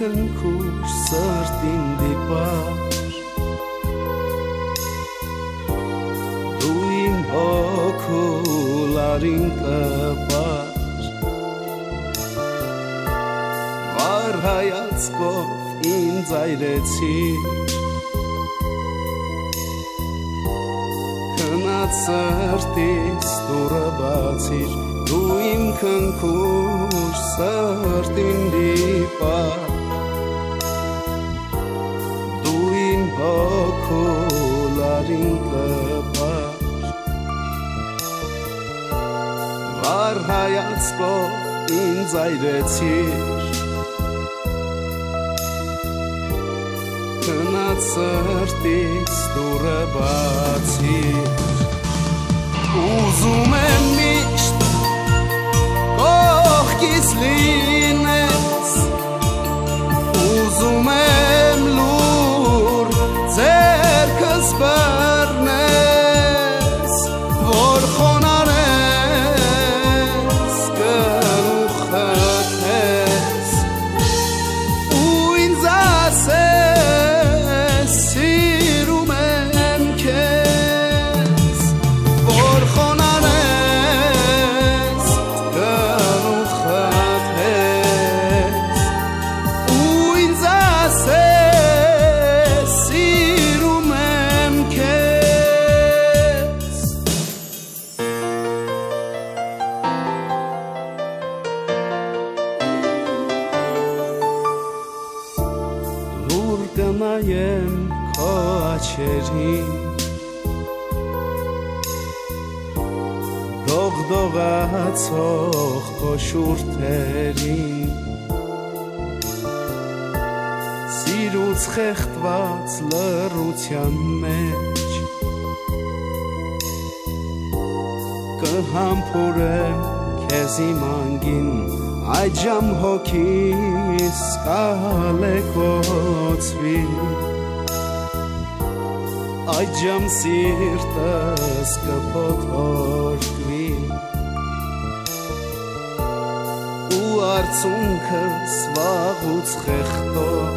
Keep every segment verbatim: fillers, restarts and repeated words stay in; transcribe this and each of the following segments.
քնքուշ սրտին դիպար Դու իմ հոգուլարին կպար Վար հայացքով ինձ այրեցիր Քնած սրտիս դուռը բացիր Դու իմ քնքուշ սրտին դիպար Դու իմ հոգուլարին կպար Վար հայացքով ինձ այրեցիր Քնած սրտիս դուռը բացիր Ուզում եմ միշտ կողքիս լինես Ուզում եմ լուր ձեռքս բռնես Որ խոնարհես գլուխդ ես Ու ինձ ասես սիրում եմ քեզ Որ խոնարհես գլուխդ ես Ու ինձ ասես սիրում եմ քեզ Լուր կնայեմ քո աչքերին Դողդողացող քո շուրթերին Սիրուց խեղդված լռության մեջ Կհամբուրեմ քեզ իմ անգին Այդ ժամ հոգիս կալեկոծվի Այդ ժամ սիրտս կփոթորկվի Ու արցունքս վաղուց խեղդող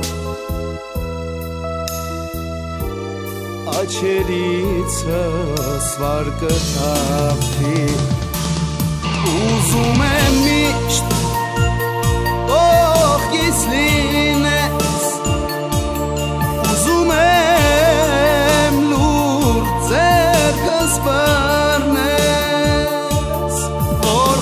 Աչերիցս վար կթափվի Ուզում եմ միշտ կողքիս լինես Ուզում եմ լուր ձեռքս բռնես Որ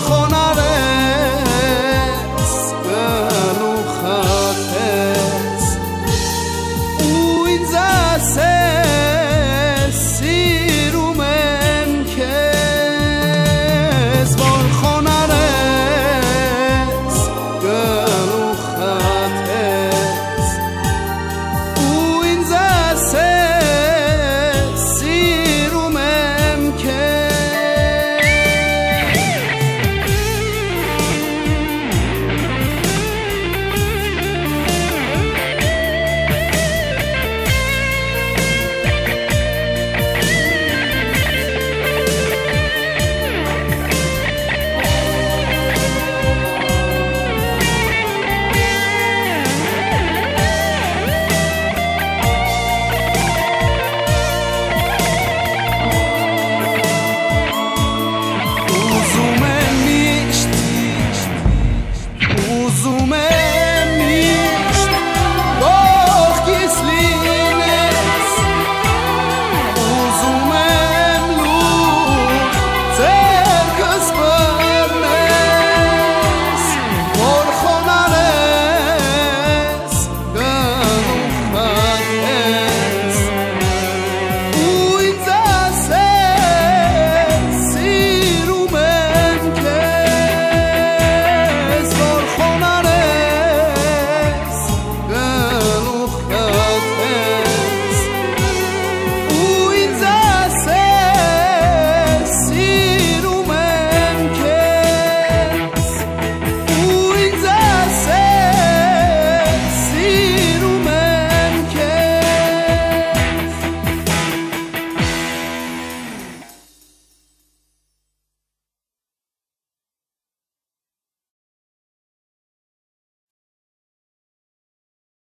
խոնարհես գլուխդ ես Ու ինձ ասես սիրում եմ քեզ Որ